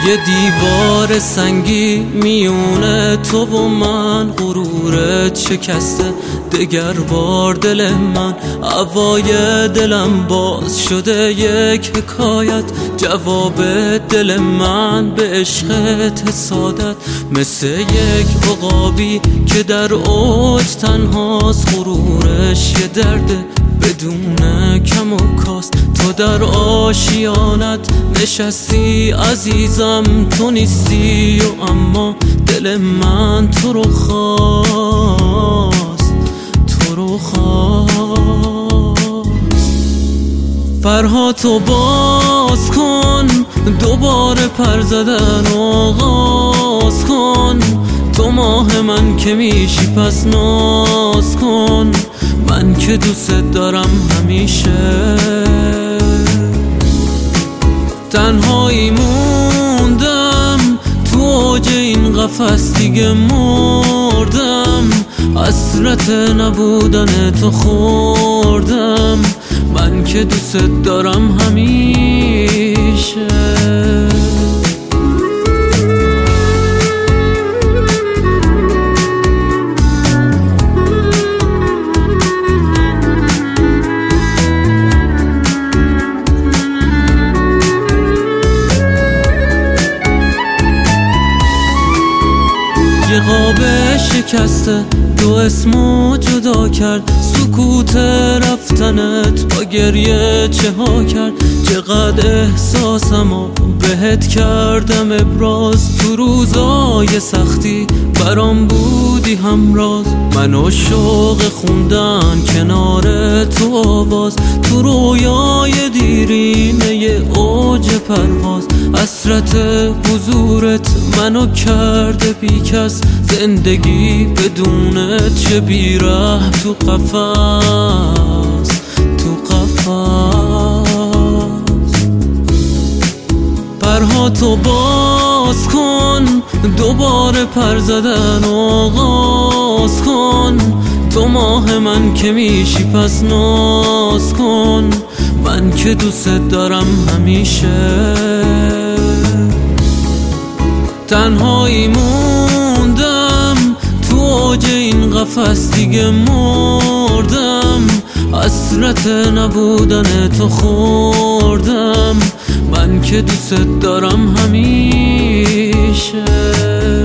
یه دیوار سنگی میونه تو و من، غرورت شکسته دگر بار دل من. هوای دلم باز شده یک حکایت، جواب دل من به عشقت حسادت. مثل یک عقابی که در اوج تنهاست، غرورش یه درده بدون کم و کاست. تو در آشیانت نشستی عزیزم، تو نیستی و اما دل من تو رو خواست، تو رو خواست. پرهاتو باز کن، دوباره پر زدن آغاز کن. تو ماه من که میشی پس ناز کن، من که دوست دارم همیشه. تنهایی موندم تو اوج این قفس، دیگه مردم حسرت نبودن تو خوردم، من که دوست دارم همیشه. یه قاب شکسته دو اسمو جدا کرد، سکوت رفتنت با گریه چه ها کرد. چقدر احساسمو بهت کردم ابراز، تو روزای سختی برام بودی همراز. منو شوق خوندن کنار تو آواز، تو رویای دیرینه اوج پرواز. حسرت حضورت منو کرده بیکس، زندگی بدونت چه بیره تو قفس، تو قفس. پرهاتو باز کن، دوباره پر زدن آغاز کن. تو ماه من که میشی پس ناز کن، من که دوست دارم همیشه. تنهایی موندم تو اوج این قفس، دیگه مردم حسرت نبودن تو خوردم، من که دوست دارم همیشه.